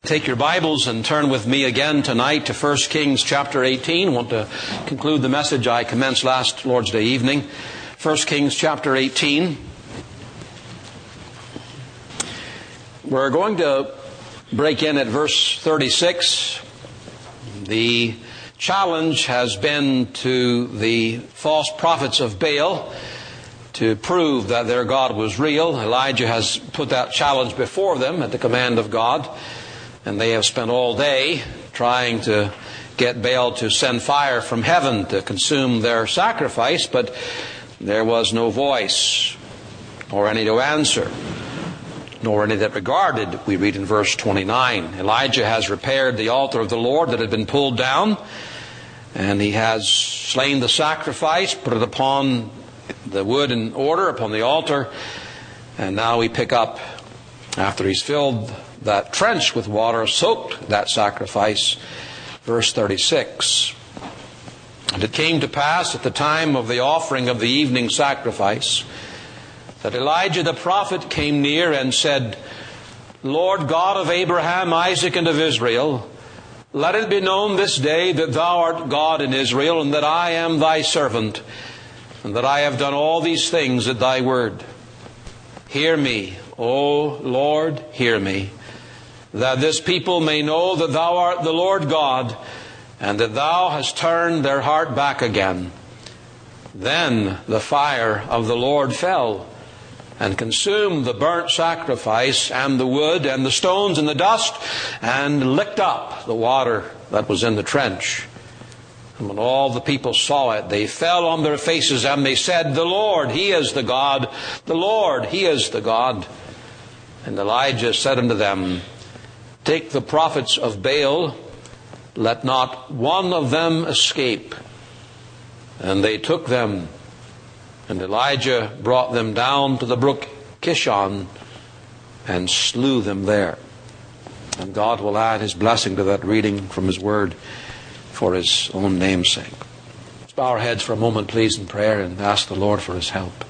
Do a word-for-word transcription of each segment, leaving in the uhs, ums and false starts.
take your Bibles and turn with me again tonight to First Kings chapter eighteen. I want to conclude the message I commenced last Lord's Day evening. First Kings chapter eighteen. We're going to break in at verse thirty-six. The challenge has been to the false prophets of Baal to prove that their God was real. Elijah has put that challenge before them at the command of God, and they have spent all day trying to get Baal to send fire from heaven to consume their sacrifice, but there was no voice, nor any to answer, nor any that regarded, we read in verse twenty-nine. Elijah has repaired the altar of the Lord that had been pulled down, and he has slain the sacrifice, put it upon the wood in order, upon the altar, and now we pick up, after he's filled that trench with water, soaked that sacrifice, verse thirty-six. And it came to pass at the time of the offering of the evening sacrifice that Elijah the prophet came near and said, Lord God of Abraham, Isaac, and of Israel, let it be known this day that thou art God in Israel, and that I am thy servant, and that I have done all these things at thy word. Hear me, O Lord, hear me, that this people may know that thou art the Lord God, and that thou hast turned their heart back again. Then the fire of the Lord fell, and consumed the burnt sacrifice, and the wood, and the stones, and the dust, and licked up the water that was in the trench. And when all the people saw it, they fell on their faces, and they said, The Lord, He is the God. The Lord, He is the God. And Elijah said unto them, Take the prophets of Baal, let not one of them escape. And they took them, and Elijah brought them down to the brook Kishon and slew them there. And God will add His blessing to that reading from His Word for His own name's sake. Let's bow our heads for a moment, please, in prayer and ask the Lord for His help.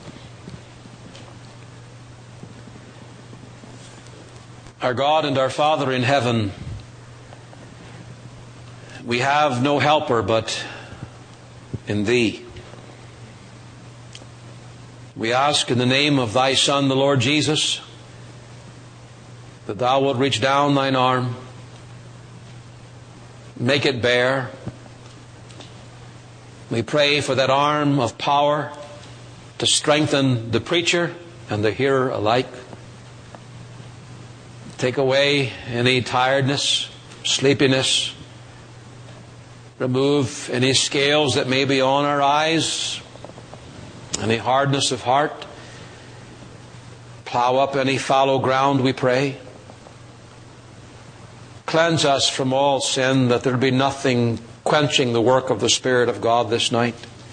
Our God and our Father in heaven, we have no helper but in Thee. We ask in the name of Thy Son, the Lord Jesus, that Thou wilt reach down Thine arm, make it bare. We pray for that arm of power to strengthen the preacher and the hearer alike. Take away any tiredness, sleepiness. Remove any scales that may be on our eyes, any hardness of heart. Plow up any fallow ground, we pray. Cleanse us from all sin, that there be nothing quenching the work of the Spirit of God this night.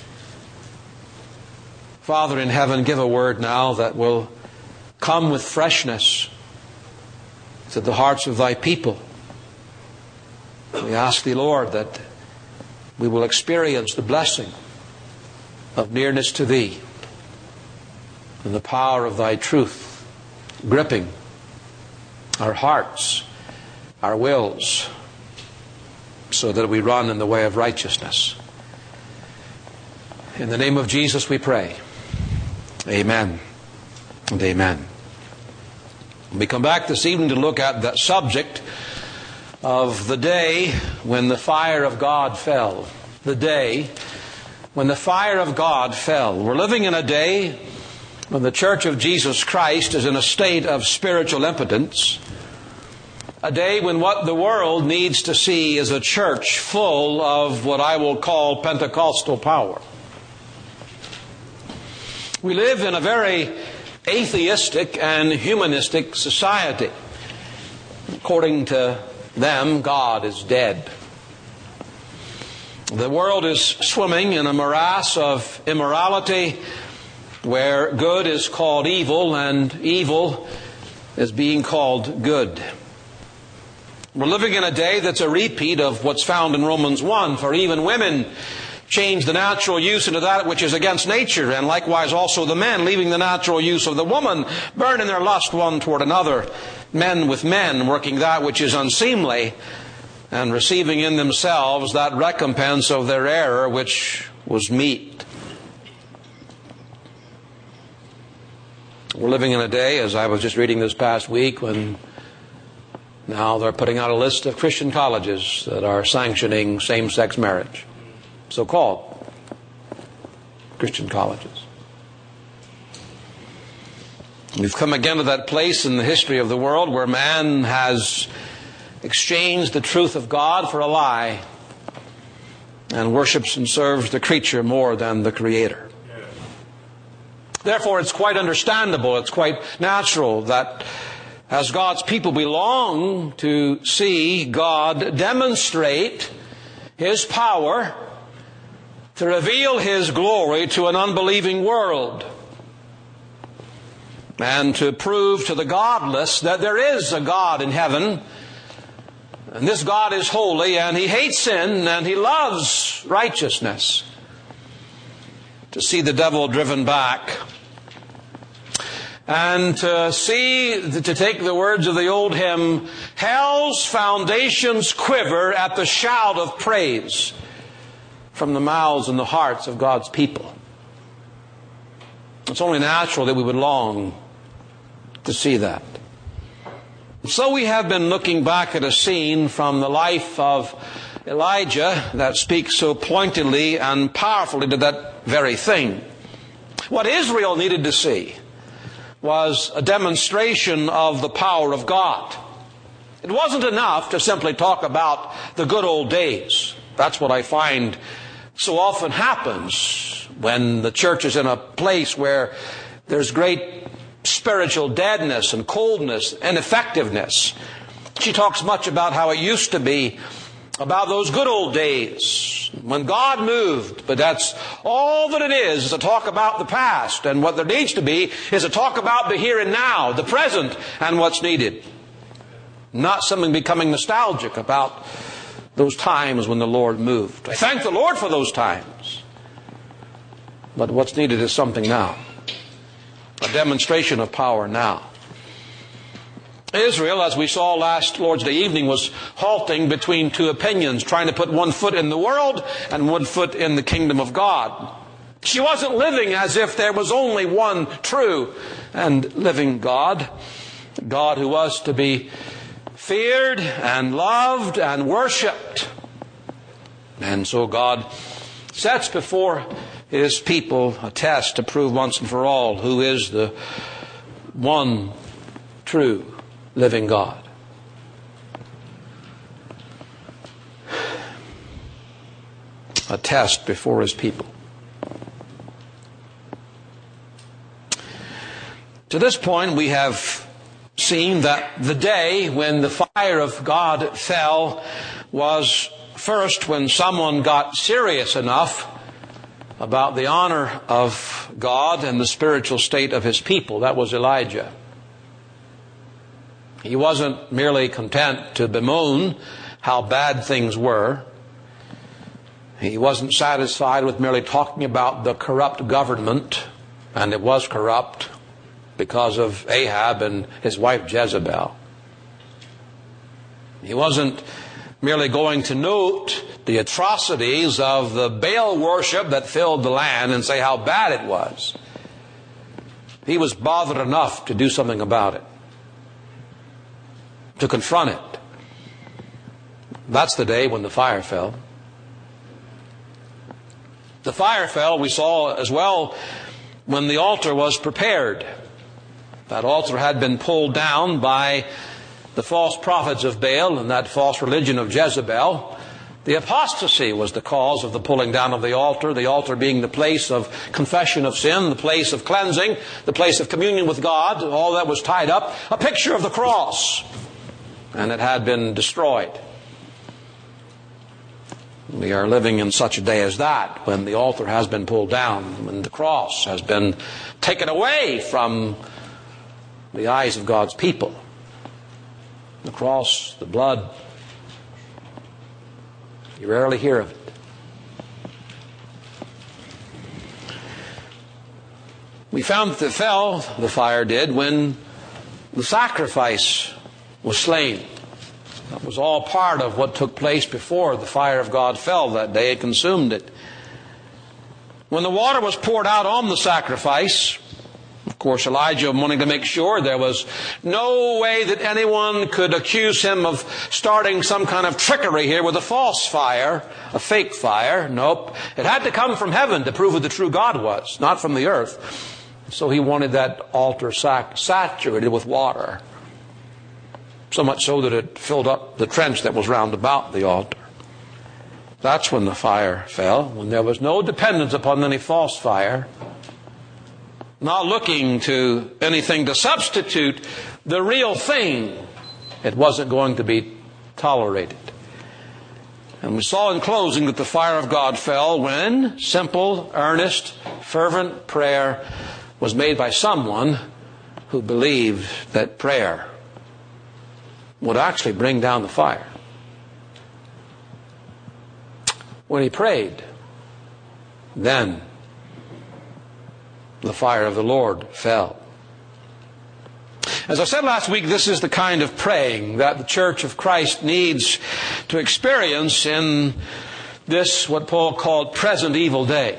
Father in heaven, give a word now that will come with freshness to the hearts of Thy people. We ask Thee, Lord, that we will experience the blessing of nearness to Thee and the power of Thy truth gripping our hearts, our wills, so that we run in the way of righteousness. In the name of Jesus we pray. Amen and amen. We come back this evening to look at that subject of the day when the fire of God fell. The day when the fire of God fell. We're living in a day when the Church of Jesus Christ is in a state of spiritual impotence. A day when what the world needs to see is a church full of what I will call Pentecostal power. We live in a very atheistic and humanistic society. According to them, God is dead. The world is swimming in a morass of immorality where good is called evil and evil is being called good. We're living in a day that's a repeat of what's found in Romans one, for even women change the natural use into that which is against nature, and likewise also the men, leaving the natural use of the woman, burn in their lust one toward another, men with men, working that which is unseemly, and receiving in themselves that recompense of their error which was meet. We're living in a day, as I was just reading this past week, when now they're putting out a list of Christian colleges that are sanctioning same-sex marriage. So-called Christian colleges. We've come again to that place in the history of the world where man has exchanged the truth of God for a lie and worships and serves the creature more than the Creator. Therefore, it's quite understandable, it's quite natural that as God's people we long to see God demonstrate His power to reveal His glory to an unbelieving world, and to prove to the godless that there is a God in heaven, and this God is holy, and He hates sin, and He loves righteousness. To see the devil driven back, and to see, to take the words of the old hymn, hell's foundations quiver at the shout of praise from the mouths and the hearts of God's people. It's only natural that we would long to see that. So we have been looking back at a scene from the life of Elijah that speaks so pointedly and powerfully to that very thing. What Israel needed to see was a demonstration of the power of God. It wasn't enough to simply talk about the good old days. That's what I find so often happens when the church is in a place where there's great spiritual deadness and coldness and ineffectiveness. She talks much about how it used to be, about those good old days when God moved. But that's all that it is, is to talk about the past. And what there needs to be is to talk about the here and now, the present, and what's needed. Not something becoming nostalgic about those times when the Lord moved. I thank the Lord for those times. But what's needed is something now. A demonstration of power now. Israel, as we saw last Lord's Day evening, was halting between two opinions, trying to put one foot in the world and one foot in the kingdom of God. She wasn't living as if there was only one true and living God, God who was to be feared and loved and worshipped. And so God sets before His people a test to prove once and for all who is the one true living God. A test before His people. To this point, we have seen that the day when the fire of God fell was first when someone got serious enough about the honor of God and the spiritual state of His people. That was Elijah. He wasn't merely content to bemoan how bad things were. He wasn't satisfied with merely talking about the corrupt government, and it was corrupt because of Ahab and his wife Jezebel. He wasn't merely going to note the atrocities of the Baal worship that filled the land and say how bad it was. He was bothered enough to do something about it, to confront it. That's the day when the fire fell. The fire fell, we saw as well, when the altar was prepared. That altar had been pulled down by the false prophets of Baal and that false religion of Jezebel. The apostasy was the cause of the pulling down of the altar, the altar being the place of confession of sin, the place of cleansing, the place of communion with God. All that was tied up. A picture of the cross. And it had been destroyed. We are living in such a day as that, when the altar has been pulled down, when the cross has been taken away from the eyes of God's people. The cross, the blood, you rarely hear of it. We found that it fell, the fire did, when the sacrifice was slain. That was all part of what took place before the fire of God fell that day and consumed it. When the water was poured out on the sacrifice, of course, Elijah wanting to make sure there was no way that anyone could accuse him of starting some kind of trickery here with a false fire, a fake fire. Nope. It had to come from heaven to prove who the true God was, not from the earth. So he wanted that altar sac- saturated with water, so much so that it filled up the trench that was round about the altar. That's when the fire fell, when there was no dependence upon any false fire, not looking to anything to substitute the real thing. It wasn't going to be tolerated. And we saw in closing that the fire of God fell when simple, earnest, fervent prayer was made by someone who believed that prayer would actually bring down the fire. When he prayed, then the fire of the Lord fell. As I said last week, this is the kind of praying that the Church of Christ needs to experience in this, what Paul called, present evil day.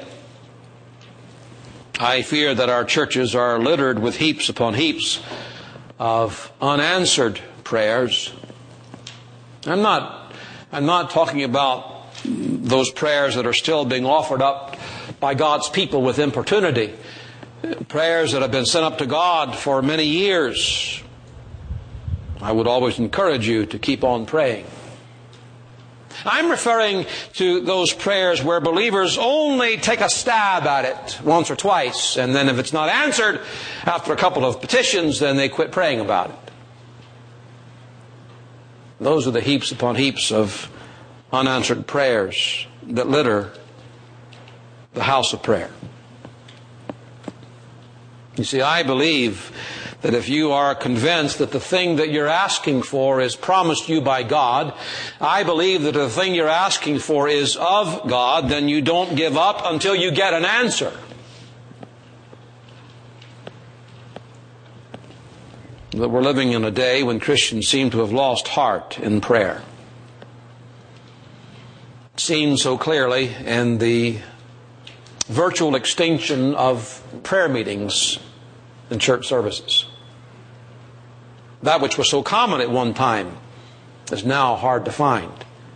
I fear that our churches are littered with heaps upon heaps of unanswered prayers. I'm not, I'm not talking about those prayers that are still being offered up by God's people with importunity. Prayers that have been sent up to God for many years. I would always encourage you to keep on praying. I'm referring to those prayers where believers only take a stab at it once or twice, and then if it's not answered after a couple of petitions, then they quit praying about it. Those are the heaps upon heaps of unanswered prayers that litter the house of prayer. You see, I believe that if you are convinced that the thing that you're asking for is promised you by God, I believe that if the thing you're asking for is of God, then you don't give up until you get an answer. That we're living in a day when Christians seem to have lost heart in prayer. Seen so clearly in the virtual extinction of prayer meetings in church services. That which was so common at one time is now hard to find.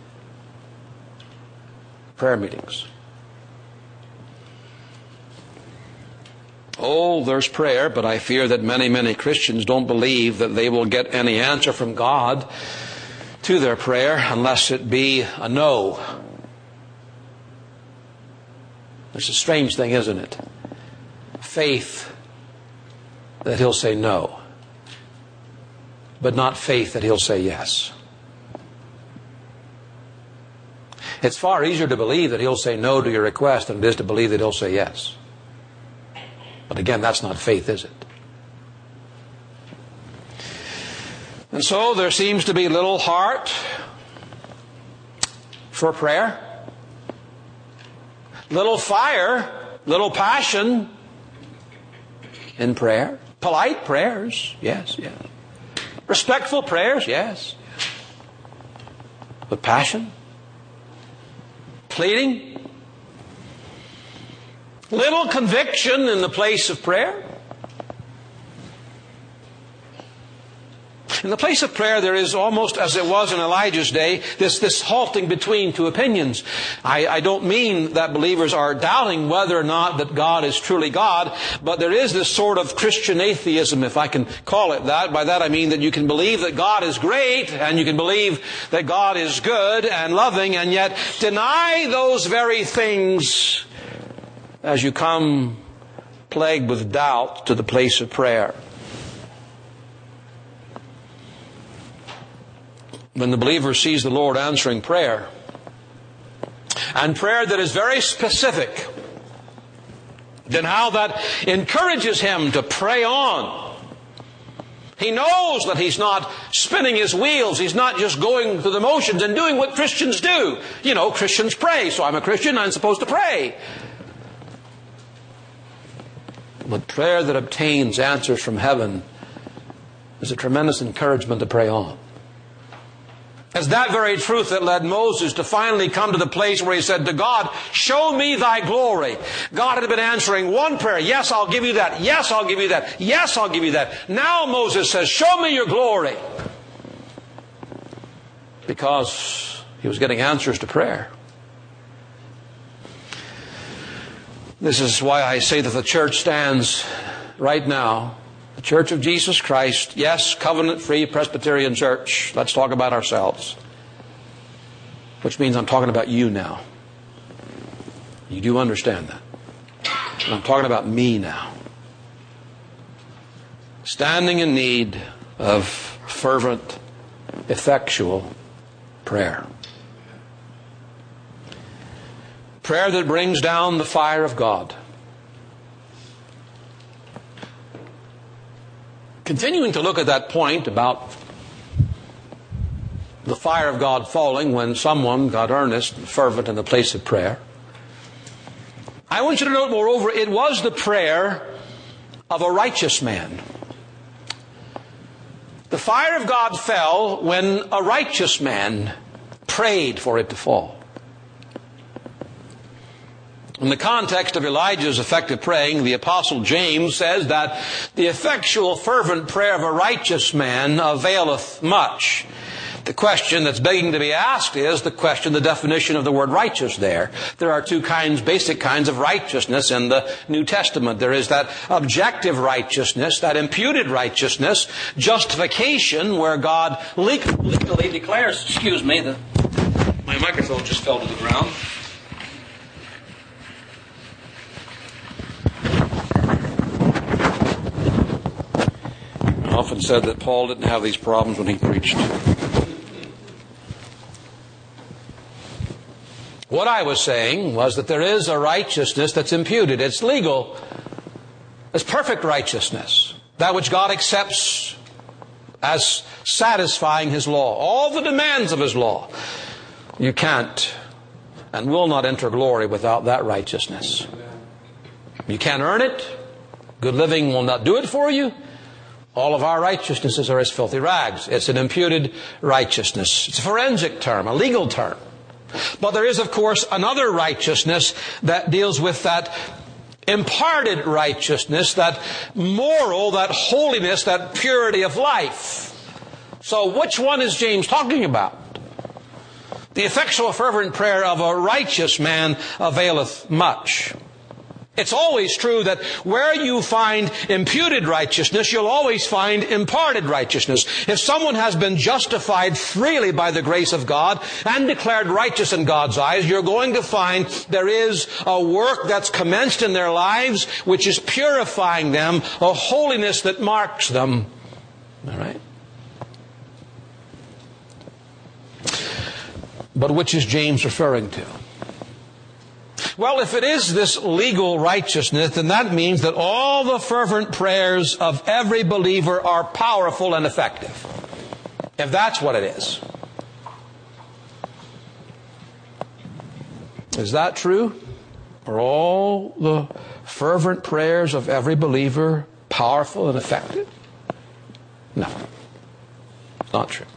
Prayer meetings. Oh, there's prayer, but I fear that many, many Christians don't believe that they will get any answer from God to their prayer unless it be a no. It's a strange thing, isn't it? Faith that He'll say no, but not faith that He'll say yes. It's far easier to believe that He'll say no to your request than it is to believe that He'll say yes. But again, that's not faith, is it? And so there seems to be little heart for prayer, little fire, little passion in prayer. Polite prayers, yes, yes. Respectful prayers, yes. But passion? Pleading? Little conviction in the place of prayer? In the place of prayer, there is almost, as it was in Elijah's day, this, this halting between two opinions. I, I don't mean that believers are doubting whether or not that God is truly God, but there is this sort of Christian atheism, if I can call it that. By that I mean that you can believe that God is great, and you can believe that God is good and loving, and yet deny those very things as you come plagued with doubt to the place of prayer. When the believer sees the Lord answering prayer, and prayer that is very specific, then how that encourages him to pray on. He knows that he's not spinning his wheels. He's not just going through the motions and doing what Christians do. You know, Christians pray, so I'm a Christian, I'm supposed to pray. But prayer that obtains answers from heaven is a tremendous encouragement to pray on. It's that very truth that led Moses to finally come to the place where he said to God, show me thy glory. God had been answering one prayer. Yes, I'll give you that. Yes, I'll give you that. Yes, I'll give you that. Now Moses says, show me your glory. Because he was getting answers to prayer. This is why I say that the church stands right now. The Church of Jesus Christ, yes, covenant-free Presbyterian church. Let's talk about ourselves. Which means I'm talking about you now. You do understand that. And I'm talking about me now. Standing in need of fervent, effectual prayer. Prayer that brings down the fire of God. Continuing to look at that point about the fire of God falling when someone got earnest and fervent in the place of prayer, I want you to note, moreover, it was the prayer of a righteous man. The fire of God fell when a righteous man prayed for it to fall. In the context of Elijah's effective praying, the Apostle James says that the effectual, fervent prayer of a righteous man availeth much. The question that's begging to be asked is the question, the definition of the word righteous there. There are two kinds, basic kinds of righteousness in the New Testament. There is that objective righteousness, that imputed righteousness, justification, where God legally declares, excuse me, the, my microphone just fell to the ground. I often said that Paul didn't have these problems when he preached. What I was saying was that there is a righteousness that's imputed. It's legal. It's perfect righteousness. That which God accepts as satisfying His law. All the demands of His law. You can't and will not enter glory without that righteousness. You can't earn it. Good living will not do it for you. All of our righteousnesses are as filthy rags. It's an imputed righteousness. It's a forensic term, a legal term. But there is, of course, another righteousness that deals with that imparted righteousness, that moral, that holiness, that purity of life. So which one is James talking about? The effectual fervent prayer of a righteous man availeth much. It's always true that where you find imputed righteousness, you'll always find imparted righteousness. If someone has been justified freely by the grace of God and declared righteous in God's eyes, you're going to find there is a work that's commenced in their lives which is purifying them, a holiness that marks them. All right? But which is James referring to? Well, if it is this legal righteousness, then that means that all the fervent prayers of every believer are powerful and effective. If that's what it is. Is that true? Are all the fervent prayers of every believer powerful and effective? No. It's not true.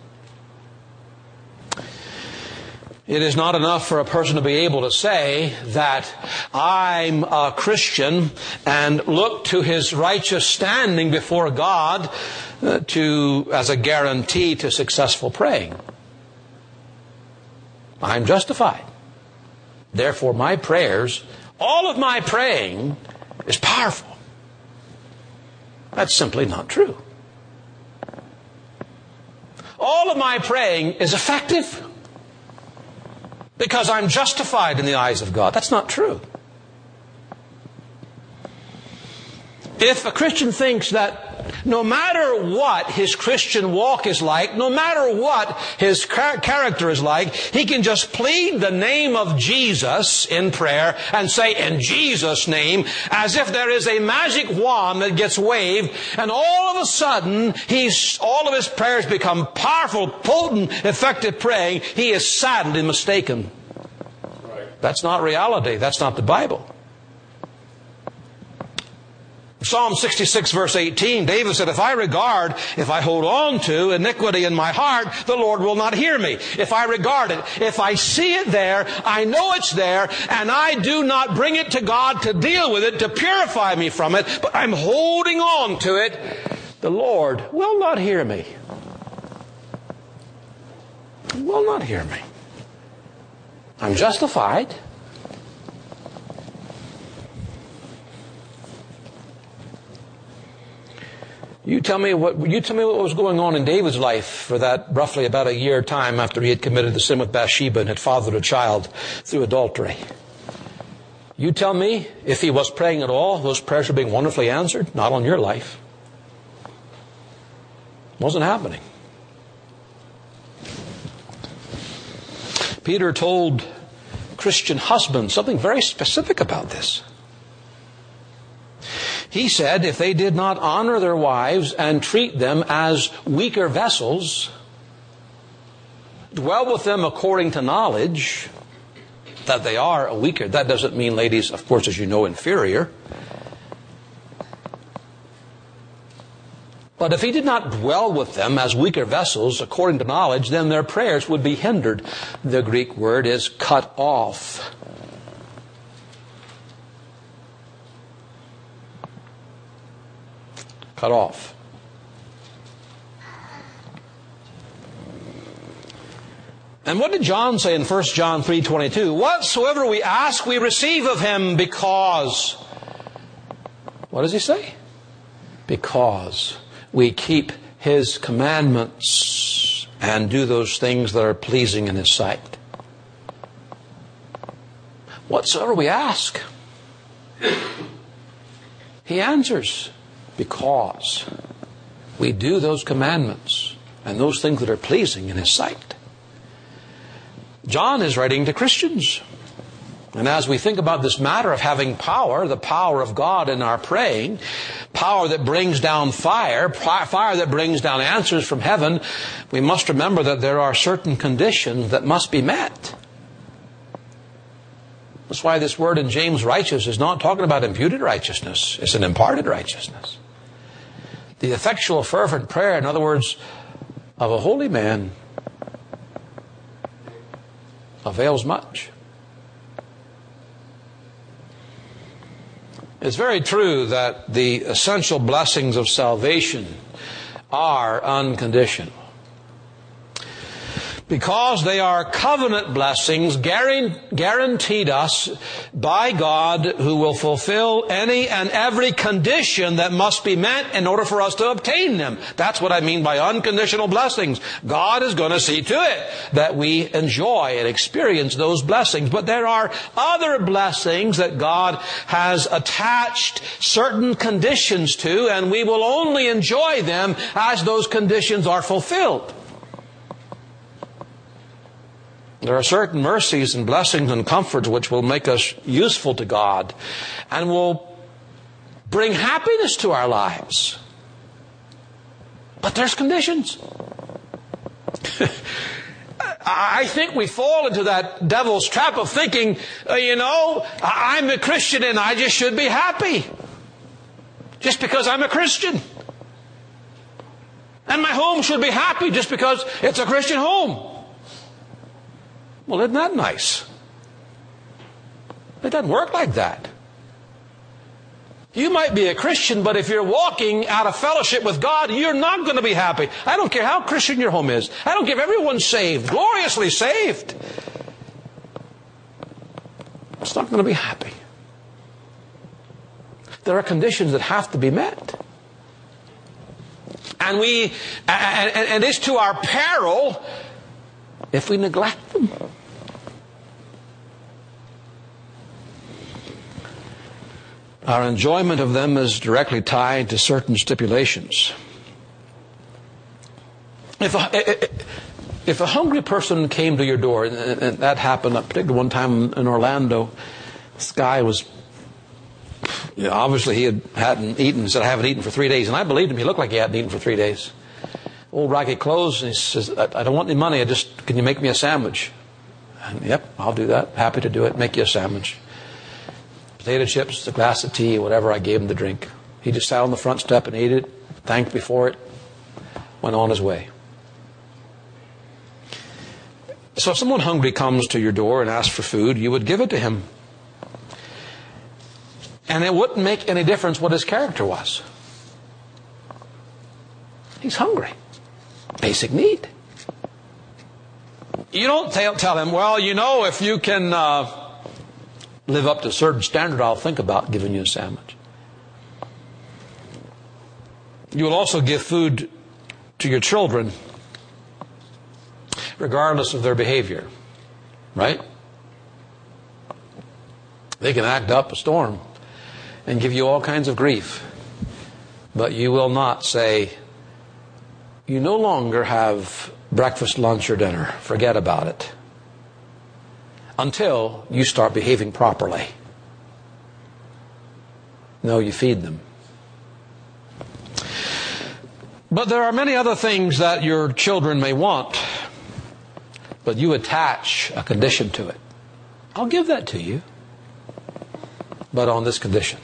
It is not enough for a person to be able to say that I'm a Christian and look to his righteous standing before God uh, to as a guarantee to successful praying. I'm justified. Therefore, my prayers, all of my praying is powerful. That's simply not true. All of my praying is effective. Because I'm justified in the eyes of God. That's not true. If a Christian thinks that no matter what his Christian walk is like, no matter what his char- character is like, he can just plead the name of Jesus in prayer and say, in Jesus' name, as if there is a magic wand that gets waved, and all of a sudden, he's, all of his prayers become powerful, potent, effective praying, he is saddened and mistaken. Right. That's not reality. That's not the Bible. Psalm sixty-six verse eighteen, David said, if I regard, if I hold on to iniquity in my heart, the Lord will not hear me. If I regard it, if I see it there, I know it's there, and I do not bring it to God to deal with it, to purify me from it, but I'm holding on to it, the Lord will not hear me. He will not hear me. I'm justified. You tell me what you tell me what was going on in David's life for that roughly about a year time after he had committed the sin with Bathsheba and had fathered a child through adultery. You tell me if he was praying at all, those prayers were being wonderfully answered. Not on your life. It wasn't happening. Peter told Christian husbands something very specific about this. He said if they did not honor their wives and treat them as weaker vessels, dwell with them according to knowledge, that they are weaker. That doesn't mean, ladies, of course, as you know, inferior. But if he did not dwell with them as weaker vessels according to knowledge, then their prayers would be hindered. The Greek word is cut off. Cut off. And what did John say in First John three twenty-two? Whatsoever we ask, we receive of him because... What does he say? Because we keep his commandments and do those things that are pleasing in his sight. Whatsoever we ask, he answers. Because we do those commandments and those things that are pleasing in his sight. John is writing to Christians. And as we think about this matter of having power, the power of God in our praying, power that brings down fire, fire that brings down answers from heaven, we must remember that there are certain conditions that must be met. That's why this word in James, righteous, is not talking about imputed righteousness. It's an imparted righteousness. The effectual fervent prayer, in other words, of a holy man avails much. It's very true that the essential blessings of salvation are unconditional. Because they are covenant blessings guaranteed us by God, who will fulfill any and every condition that must be met in order for us to obtain them. That's what I mean by unconditional blessings. God is going to see to it that we enjoy and experience those blessings. But there are other blessings that God has attached certain conditions to, and we will only enjoy them as those conditions are fulfilled. There are certain mercies and blessings and comforts which will make us useful to God and will bring happiness to our lives. But there's conditions. I think we fall into that devil's trap of thinking, uh, you know, I'm a Christian and I just should be happy. Just because I'm a Christian. And my home should be happy just because it's a Christian home. Well, isn't that nice? It doesn't work like that. You might be a Christian, but if you're walking out of fellowship with God, you're not going to be happy. I don't care how Christian your home is. I don't care if everyone's saved, gloriously saved. It's not going to be happy. There are conditions that have to be met. And we, and, and, and it's to our peril if we neglect them. Our enjoyment of them is directly tied to certain stipulations. If a, if a hungry person came to your door, and that happened, particularly one time in Orlando, this guy was, you know, obviously he had, hadn't eaten, said, I haven't eaten for three days. And I believed him. He looked like he hadn't eaten for three days. Old ragged clothes, and he says, I don't want any money, I just, can you make me a sandwich? And yep, I'll do that. Happy to do it. Make you a sandwich. Potato chips, a glass of tea, whatever. I gave him the drink. He just sat on the front step and ate it, thanked me for it, went on his way. So if someone hungry comes to your door and asks for food, you would give it to him. And it wouldn't make any difference what his character was. He's hungry. Basic need. You don't tell him, well, you know, if you can uh, live up to a certain standard, I'll think about giving you a sandwich. You will also give food to your children, regardless of their behavior. Right? They can act up a storm and give you all kinds of grief. But you will not say, you no longer have breakfast, lunch, or dinner. Forget about it. Until you start behaving properly. No, you feed them. But there are many other things that your children may want, but you attach a condition to it. I'll give that to you, but on this condition.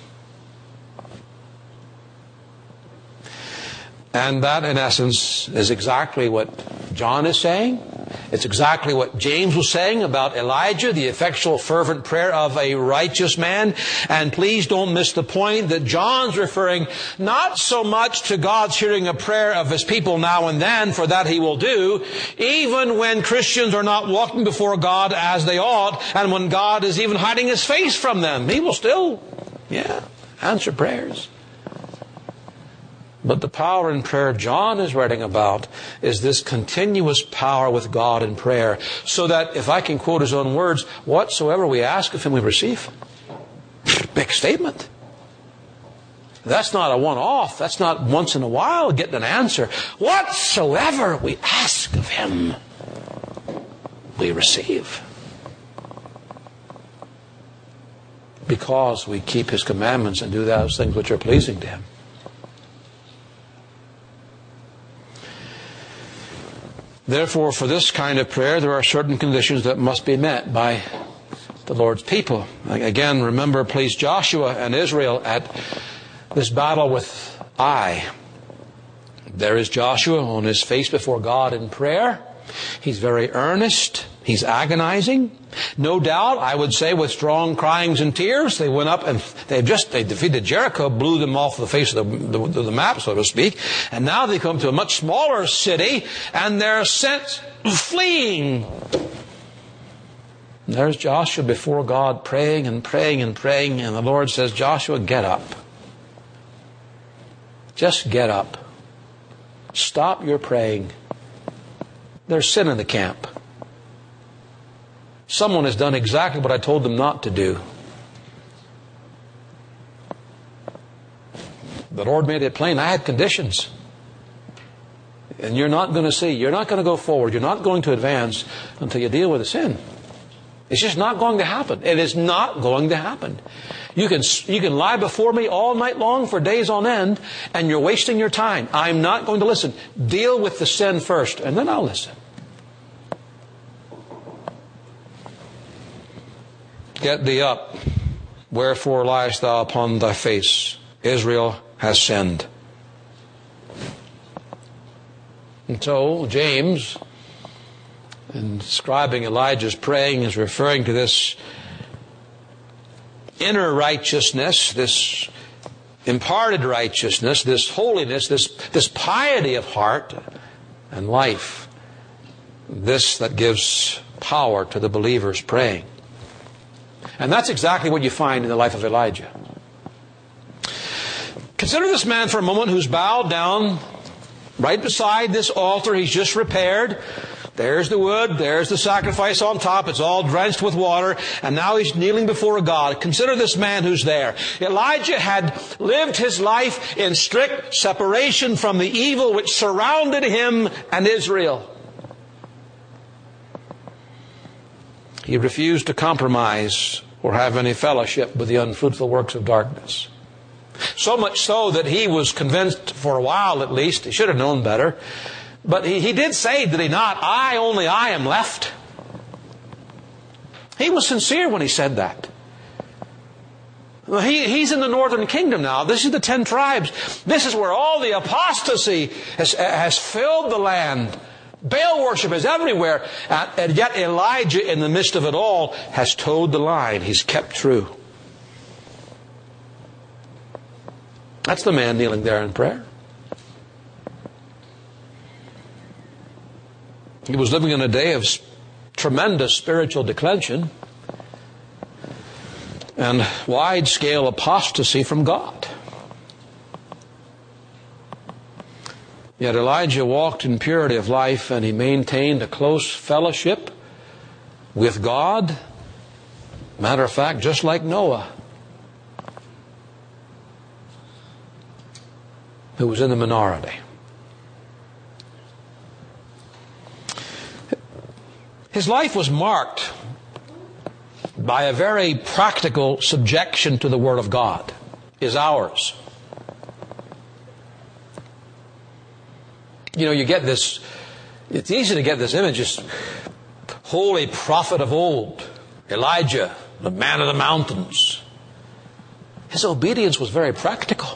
And that, in essence, is exactly what John is saying. It's exactly what James was saying about Elijah, the effectual, fervent prayer of a righteous man. And please don't miss the point that John's referring not so much to God's hearing a prayer of His people now and then, for that He will do, even when Christians are not walking before God as they ought, and when God is even hiding His face from them. He will still, yeah, answer prayers. But the power in prayer John is writing about is this continuous power with God in prayer, so that, if I can quote his own words, whatsoever we ask of Him we receive. Big statement. That's not a one-off. That's not once in a while getting an answer. Whatsoever we ask of Him we receive. Because we keep His commandments and do those things which are pleasing to Him. Therefore, for this kind of prayer, there are certain conditions that must be met by the Lord's people. Again, remember, please, Joshua and Israel at this battle with Ai. There is Joshua on his face before God in prayer. He's very earnest. He's agonizing. No doubt, I would say, with strong cryings and tears, they went up and they just they defeated Jericho, blew them off the face of the, the, the map, so to speak. And now they come to a much smaller city, and they're sent fleeing. And there's Joshua before God praying and praying and praying, and the Lord says, Joshua, get up. Just get up. Stop your praying. There's sin in the camp. Someone has done exactly what I told them not to do. The Lord made it plain. I had conditions. And you're not going to see. You're not going to go forward. You're not going to advance until you deal with the sin. It's just not going to happen. It is not going to happen. You can, you can lie before me all night long for days on end, and you're wasting your time. I'm not going to listen. Deal with the sin first, and then I'll listen. Get thee up, wherefore liest thou upon thy face? Israel has sinned. And so James, in describing Elijah's praying, is referring to this inner righteousness, this imparted righteousness, this holiness, this, this piety of heart and life. This that gives power to the believers praying. And that's exactly what you find in the life of Elijah. Consider this man for a moment who's bowed down right beside this altar he's just repaired. There's the wood, there's the sacrifice on top, it's all drenched with water, and now he's kneeling before God. Consider this man who's there. Elijah had lived his life in strict separation from the evil which surrounded him and Israel. He refused to compromise or have any fellowship with the unfruitful works of darkness. So much so that he was convinced, for a while at least, he should have known better, but he, he did say, did he not, I, only I am left. He was sincere when he said that. He, he's in the northern kingdom now. This is the ten tribes. This is where all the apostasy has, has filled the land. Baal worship is everywhere. And yet Elijah, in the midst of it all, has towed the line. He's kept true. That's the man kneeling there in prayer. He was living in a day of tremendous spiritual declension and wide-scale apostasy from God. Yet Elijah walked in purity of life, and he maintained a close fellowship with God. Matter of fact, just like Noah, who was in the minority. His life was marked by a very practical subjection to the Word of God, is ours. You know, you get this, it's easy to get this image, this holy prophet of old, Elijah, the man of the mountains. His obedience was very practical.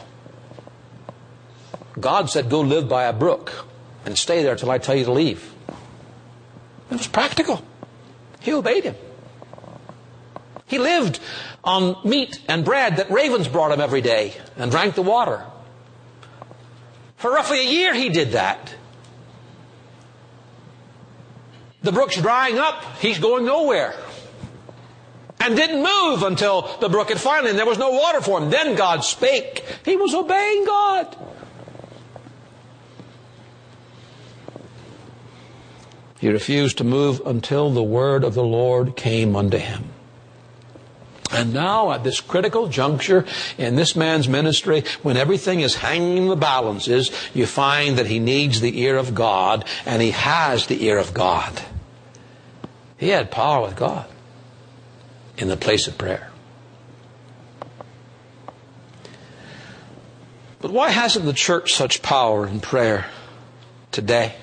God said, go live by a brook and stay there till I tell you to leave. It was practical. He obeyed him. He lived on meat and bread that ravens brought him every day and drank the water. For roughly a year he did that. The brook's drying up. He's going nowhere. And didn't move until the brook had finally, and there was no water for him. Then God spake. He was obeying God. He refused to move until the word of the Lord came unto him. And now at this critical juncture in this man's ministry, when everything is hanging in the balances, you find that he needs the ear of God, and he has the ear of God. He had power with God in the place of prayer. But why hasn't the church such power in prayer today?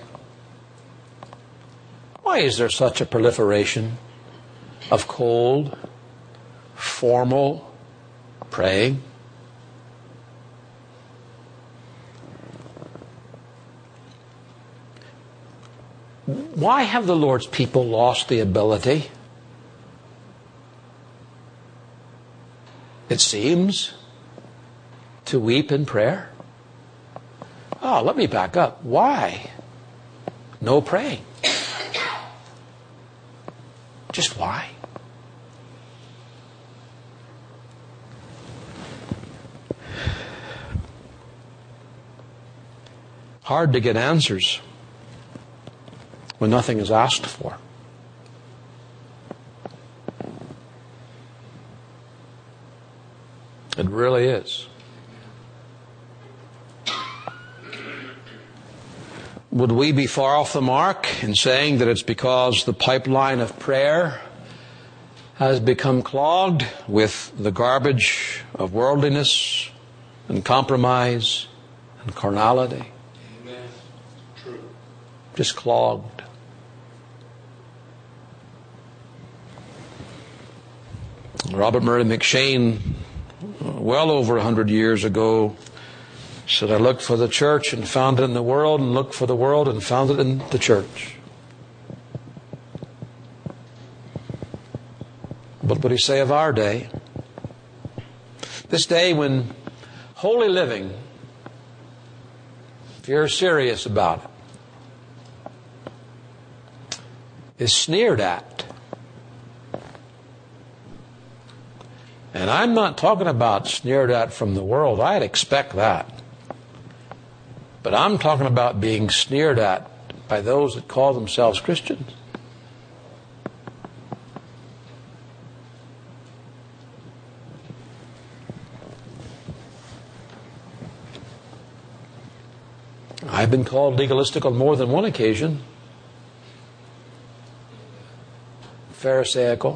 Why is there such a proliferation of cold, formal praying? Why have the Lord's people lost the ability, it seems, to weep in prayer? Oh, let me back up. Why no praying? Just why? Hard to get answers when nothing is asked for. It really is. Would we be far off the mark in saying that it's because the pipeline of prayer has become clogged with the garbage of worldliness and compromise and carnality? Amen. True. Just clogged. Robert Murray McCheyne, well over a hundred years ago, said, I looked for the church and found it in the world, and looked for the world and found it in the church. What would he say of our day? This day when holy living, if you're serious about it, is sneered at. And I'm not talking about sneered at from the world. I'd expect that. But I'm talking about being sneered at by those that call themselves Christians. I've been called legalistic on more than one occasion. Pharisaical.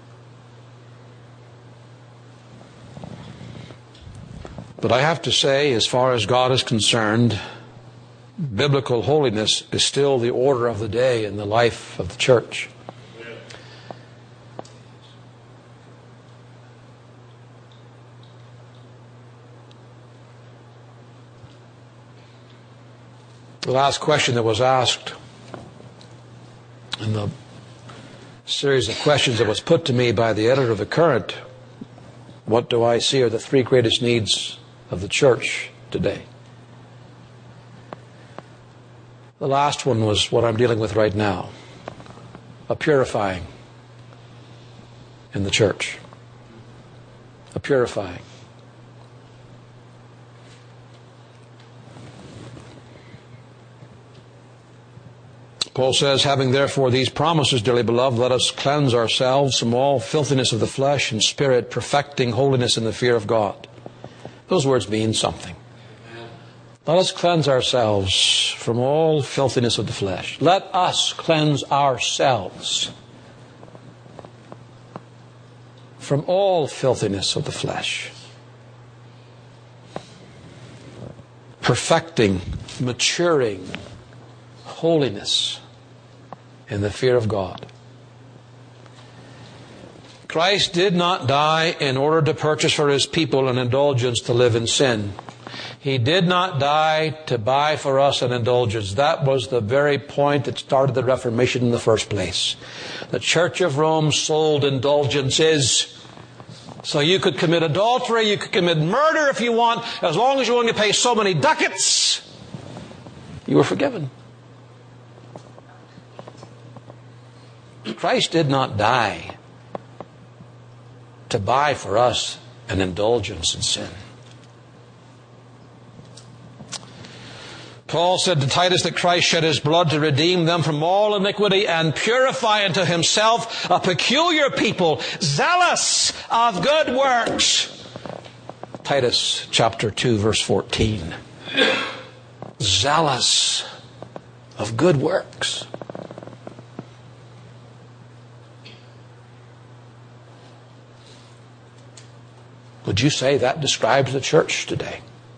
But I have to say, as far as God is concerned, biblical holiness is still the order of the day in the life of the church. The last question that was asked in the series of questions that was put to me by the editor of The Current, what do I see are the three greatest needs of the church today? The last one was what I'm dealing with right now, a purifying in the church. A purifying. Paul says, having therefore these promises, dearly beloved, let us cleanse ourselves from all filthiness of the flesh and spirit, perfecting holiness in the fear of God. Those words mean something. Let us cleanse ourselves from all filthiness of the flesh. Let us cleanse ourselves from all filthiness of the flesh. Perfecting, maturing holiness in the fear of God. Christ did not die in order to purchase for His people an indulgence to live in sin. He did not die to buy for us an indulgence. That was the very point that started the Reformation in the first place. The Church of Rome sold indulgences. So you could commit adultery, you could commit murder if you want, as long as you're willing to pay so many ducats, you were forgiven. Christ did not die to buy for us an indulgence in sin. Paul said to Titus that Christ shed His blood to redeem them from all iniquity and purify unto Himself a peculiar people, zealous of good works. Titus chapter two, verse fourteen. Zealous of good works. Would you say that describes the church today?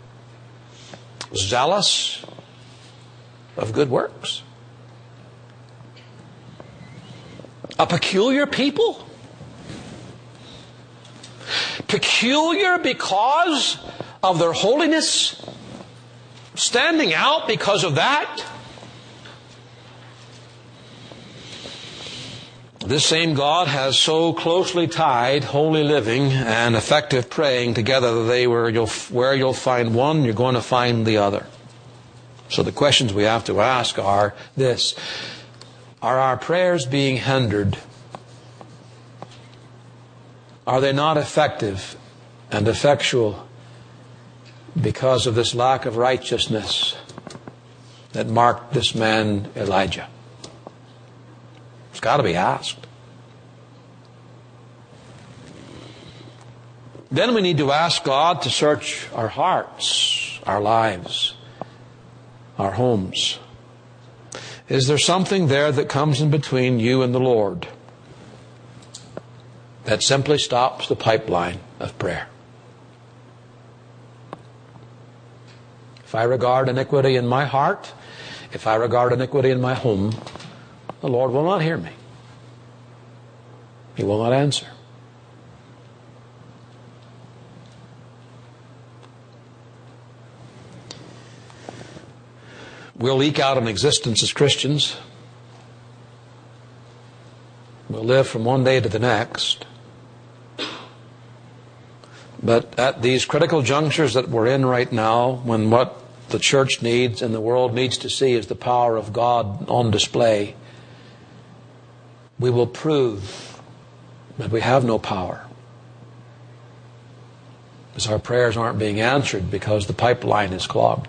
Zealous of good works. A peculiar people? Peculiar because of their holiness? Standing out because of that? This same God has so closely tied holy living and effective praying together that they were you'll, where you'll find one, you're going to find the other. So the questions we have to ask are this: are our prayers being hindered? Are they not effective and effectual because of this lack of righteousness that marked this man Elijah? It's got to be asked. Then we need to ask God to search our hearts, our lives, our homes. Is there something there that comes in between you and the Lord that simply stops the pipeline of prayer? If I regard iniquity in my heart, if I regard iniquity in my home, the Lord will not hear me. He will not answer. We'll eke out an existence as Christians. We'll live from one day to the next. But at these critical junctures that we're in right now, when what the church needs and the world needs to see is the power of God on display, we will prove that we have no power, because our prayers aren't being answered because the pipeline is clogged.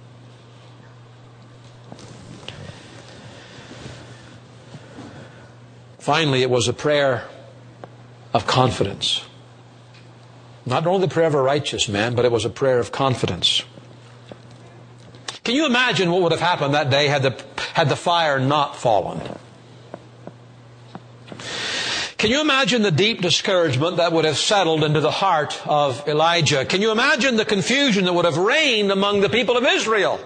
Finally, it was a prayer of confidence. Not only the prayer of a righteous man, but it was a prayer of confidence. Can you imagine what would have happened that day had the, had the fire not fallen? Can you imagine the deep discouragement that would have settled into the heart of Elijah? Can you imagine the confusion that would have reigned among the people of Israel?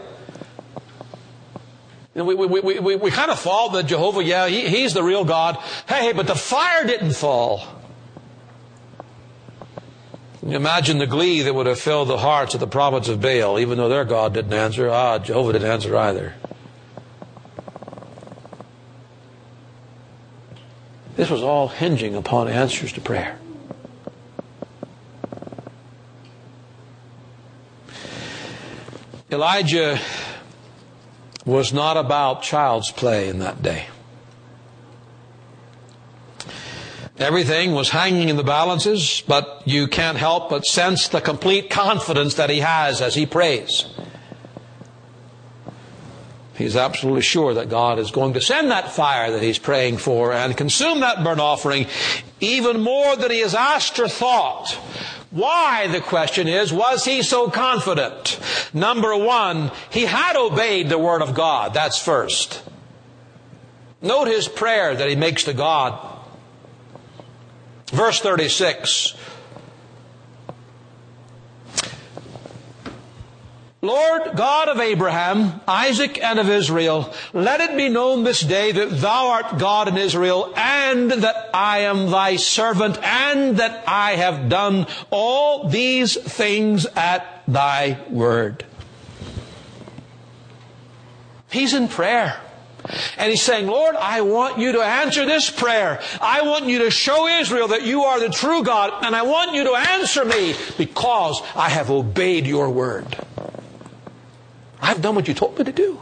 We, we, we, we, we kind of thought that Jehovah, yeah, he, He's the real God. Hey, but the fire didn't fall. You imagine the glee that would have filled the hearts of the prophets of Baal, even though their God didn't answer. Ah, Jehovah didn't answer either. This was all hinging upon answers to prayer. Elijah was not about child's play in that day. Everything was hanging in the balances, but you can't help but sense the complete confidence that he has as he prays. He's absolutely sure that God is going to send that fire that he's praying for and consume that burnt offering even more than he has asked or thought. Why, the question is, was he so confident? Number one, he had obeyed the Word of God. That's first. Note his prayer that he makes to God. Verse thirty-six. Lord God of Abraham, Isaac, and of Israel, let it be known this day that thou art God in Israel, and that I am thy servant, and that I have done all these things at thy word. He's in prayer. And he's saying, Lord, I want you to answer this prayer. I want you to show Israel that you are the true God, and I want you to answer me because I have obeyed your word. I've done what you told me to do.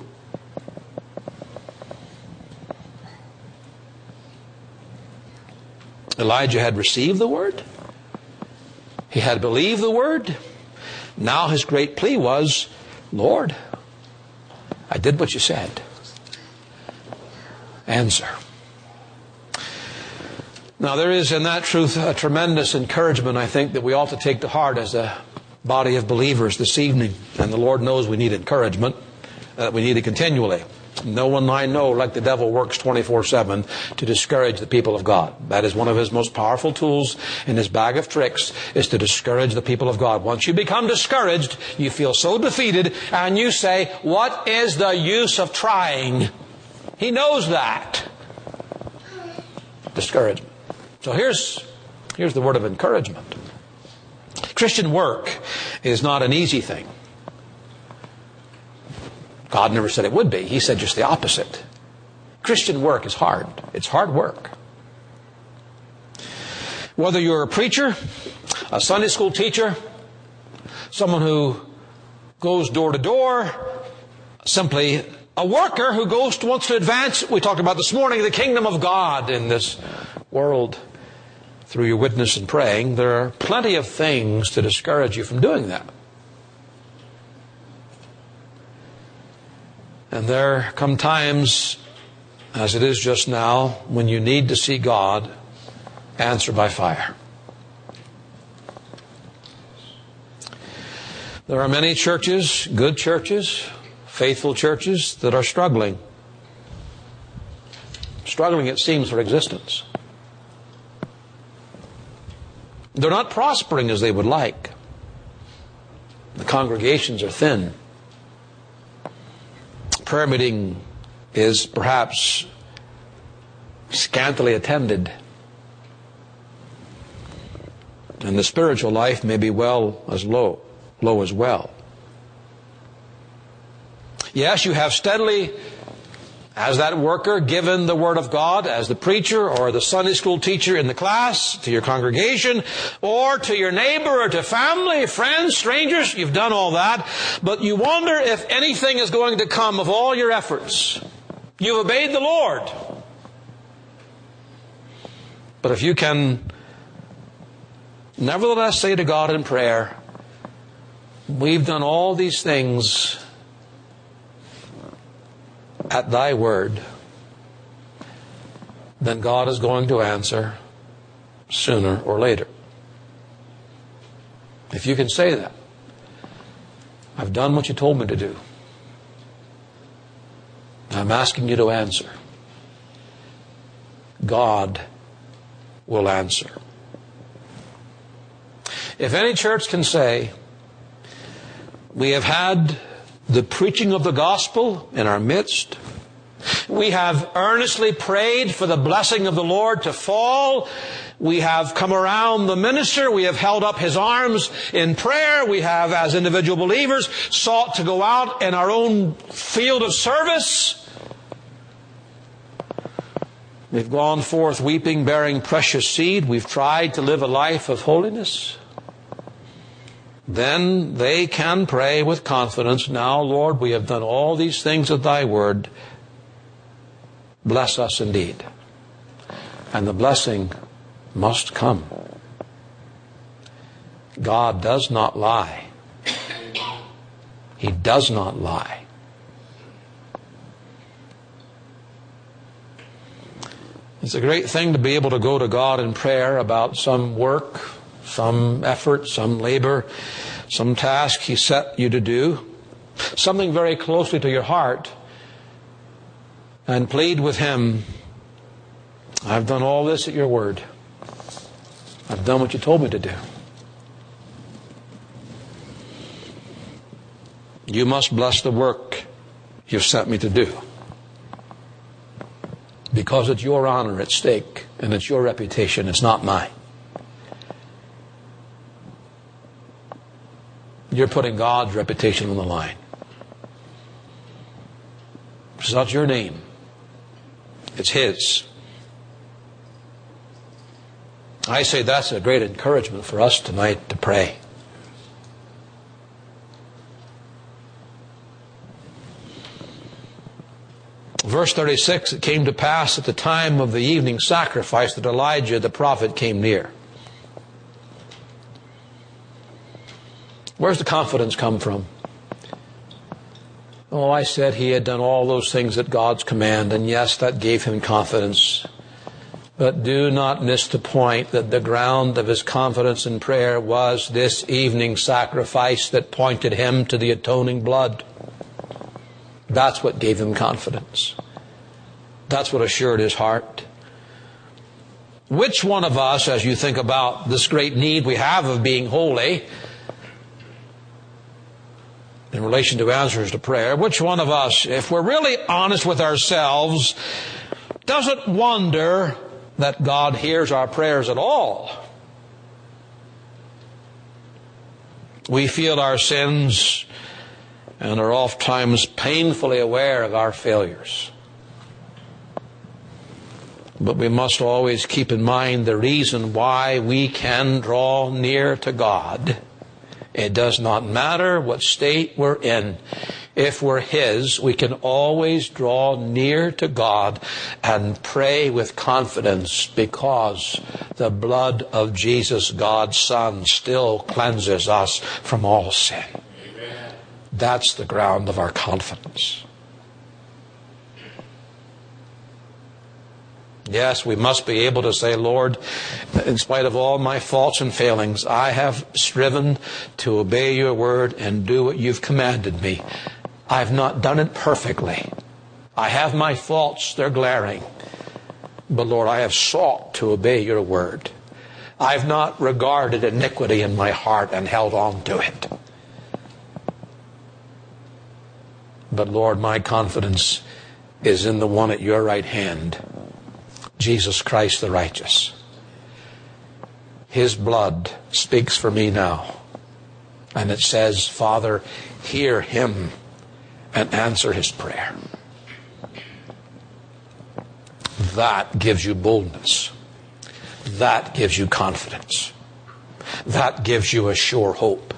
Elijah had received the word. He had believed the word. Now his great plea was, Lord, I did what you said. Answer. Now there is in that truth a tremendous encouragement, I think, that we ought to take to heart as a body of believers this evening. And the Lord knows we need encouragement, that we need it continually. No one I know, like the devil, works twenty-four seven to discourage the people of God. That is one of his most powerful tools in his bag of tricks, is to discourage the people of God. Once you become discouraged, you feel so defeated, and you say, what is the use of trying? He knows that. Discouragement. So here's, here's the word of encouragement. Christian work is not an easy thing. God never said it would be. He said just the opposite. Christian work is hard. It's hard work. Whether you're a preacher, a Sunday school teacher, someone who goes door to door, simply a worker who goes to, wants to advance, we talked about this morning, the kingdom of God in this world through your witness and praying, there are plenty of things to discourage you from doing that. And there come times, as it is just now, when you need to see God answer by fire. There are many churches, good churches, faithful churches, that are struggling. Struggling, it seems, for existence. They're not prospering as they would like. The congregations are thin. Prayer meeting is perhaps scantily attended. And the spiritual life may be well as low, low as well. Yes, you have steadily, as that worker, given the Word of God, as the preacher or the Sunday school teacher in the class, to your congregation, or to your neighbor, or to family, friends, strangers. You've done all that. But you wonder if anything is going to come of all your efforts. You've obeyed the Lord. But if you can nevertheless say to God in prayer, we've done all these things at thy word, then God is going to answer sooner or later. If you can say that, I've done what you told me to do. I'm asking you to answer. God will answer. If any church can say, we have had the preaching of the gospel in our midst, We have earnestly prayed for the blessing of the Lord to fall. We have come around the minister. We have held up his arms in prayer. We have, as individual believers, sought to go out in our own field of service. We've gone forth weeping, bearing precious seed. We've tried to live a life of holiness. Then they can pray with confidence, now, Lord, we have done all these things at thy word. Bless us indeed. And the blessing must come. God does not lie. He does not lie. It's a great thing to be able to go to God in prayer about some work, some effort, some labor, some task He set you to do, something very closely to your heart, and plead with Him, I've done all this at your word. I've done what you told me to do. You must bless the work you've sent me to do. Because it's your honor at stake, and it's your reputation, it's not mine. You're putting God's reputation on the line. It's not your name. It's His. I say that's a great encouragement for us tonight to pray. Verse thirty-six, it came to pass at the time of the evening sacrifice that Elijah the prophet came near. Where's the confidence come from? Oh, I said he had done all those things at God's command, and yes, that gave him confidence. But do not miss the point that the ground of his confidence in prayer was this evening sacrifice that pointed him to the atoning blood. That's what gave him confidence. That's what assured his heart. Which one of us, as you think about this great need we have of being holy in relation to answers to prayer, which one of us, if we're really honest with ourselves, doesn't wonder that God hears our prayers at all? We feel our sins and are oftentimes painfully aware of our failures. But we must always keep in mind the reason why we can draw near to God. It does not matter what state we're in. If we're His, we can always draw near to God and pray with confidence because the blood of Jesus, God's Son, still cleanses us from all sin. Amen. That's the ground of our confidence. Yes, we must be able to say, Lord, in spite of all my faults and failings, I have striven to obey your word and do what you've commanded me. I've not done it perfectly. I have my faults, they're glaring. But Lord, I have sought to obey your word. I've not regarded iniquity in my heart and held on to it. But Lord, my confidence is in the one at your right hand, Jesus Christ the righteous. His blood speaks for me now. And it says, Father, hear him and answer his prayer. That gives you boldness. That gives you confidence. That gives you a sure hope.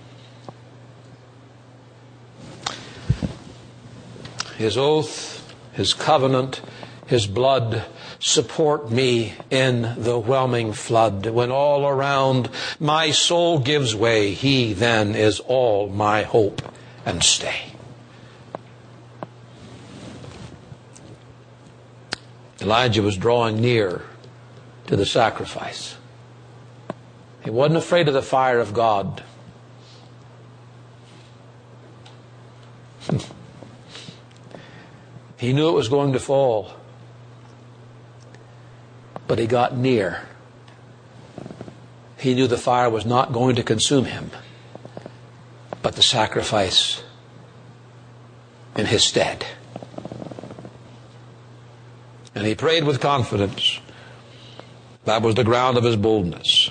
His oath, his covenant, his blood support me in the whelming flood. When all around my soul gives way, he then is all my hope and stay. Elijah was drawing near to the sacrifice. He wasn't afraid of the fire of God. He knew it was going to fall. But he got near. He knew the fire was not going to consume him, but the sacrifice in his stead. And he prayed with confidence. That was the ground of his boldness.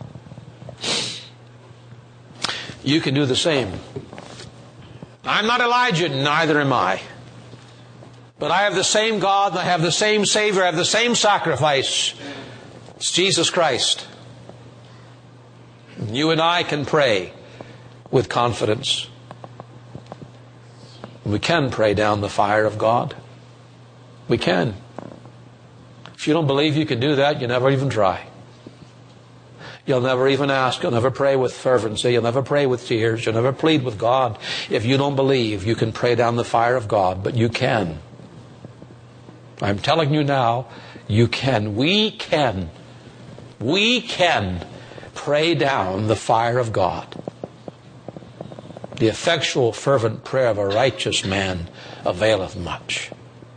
You can do the same. I'm not Elijah, neither am I. But I have the same God, and I have the same Savior, I have the same sacrifice. It's Jesus Christ. You and I can pray with confidence. We can pray down the fire of God. We can. If you don't believe you can do that, you never even try. You'll never even ask. You'll never pray with fervency. You'll never pray with tears. You'll never plead with God. If you don't believe, you can pray down the fire of God, but you can. I'm telling you now, you can. We can. We can pray down the fire of God. The effectual, fervent prayer of a righteous man availeth much.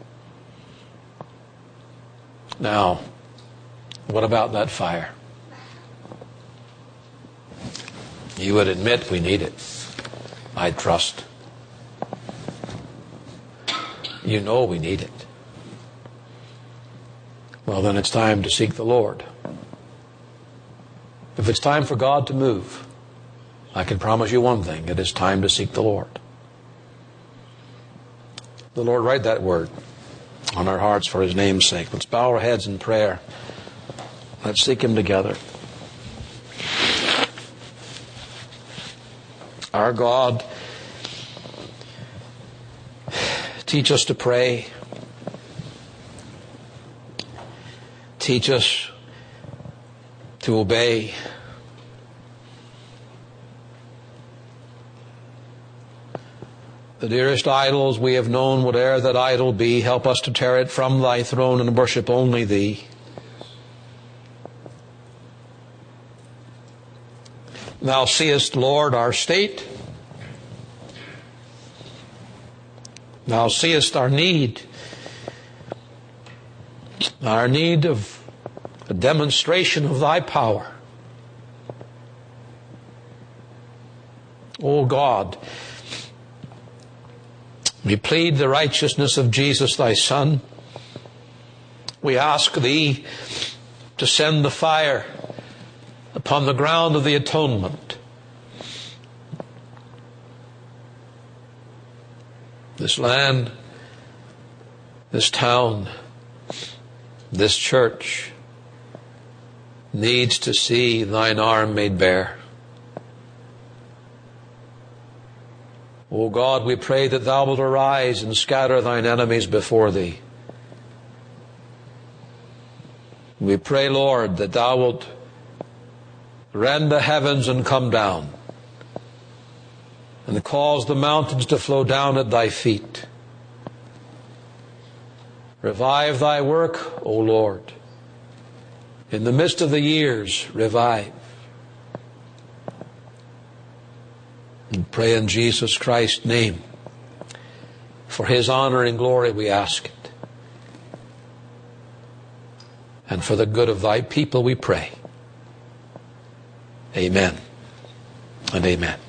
Now, what about that fire? You would admit we need it. I trust. You know we need it. Well, then it's time to seek the Lord. If it's time for God to move, I can promise you one thing. It is time to seek the Lord. The Lord write that word on our hearts for His name's sake. Let's bow our heads in prayer. Let's seek Him together. Our God, teach us to pray. Teach us to obey. The dearest idols we have known, whate'er that idol be, help us to tear it from Thy throne and worship only Thee. Thou seest, Lord, our state. Thou seest our need. Our need of a demonstration of Thy power. O God, we plead the righteousness of Jesus, Thy Son. We ask Thee to send the fire upon the ground of the atonement. This land, this town, this church needs to see Thine arm made bare. O God, we pray that Thou wilt arise and scatter Thine enemies before Thee. We pray, Lord, that Thou wilt rend the heavens and come down, and cause the mountains to flow down at Thy feet. Revive Thy work, O Lord. In the midst of the years, revive. And pray in Jesus Christ's name. For His honor and glory we ask it. And for the good of Thy people we pray. Amen and amen.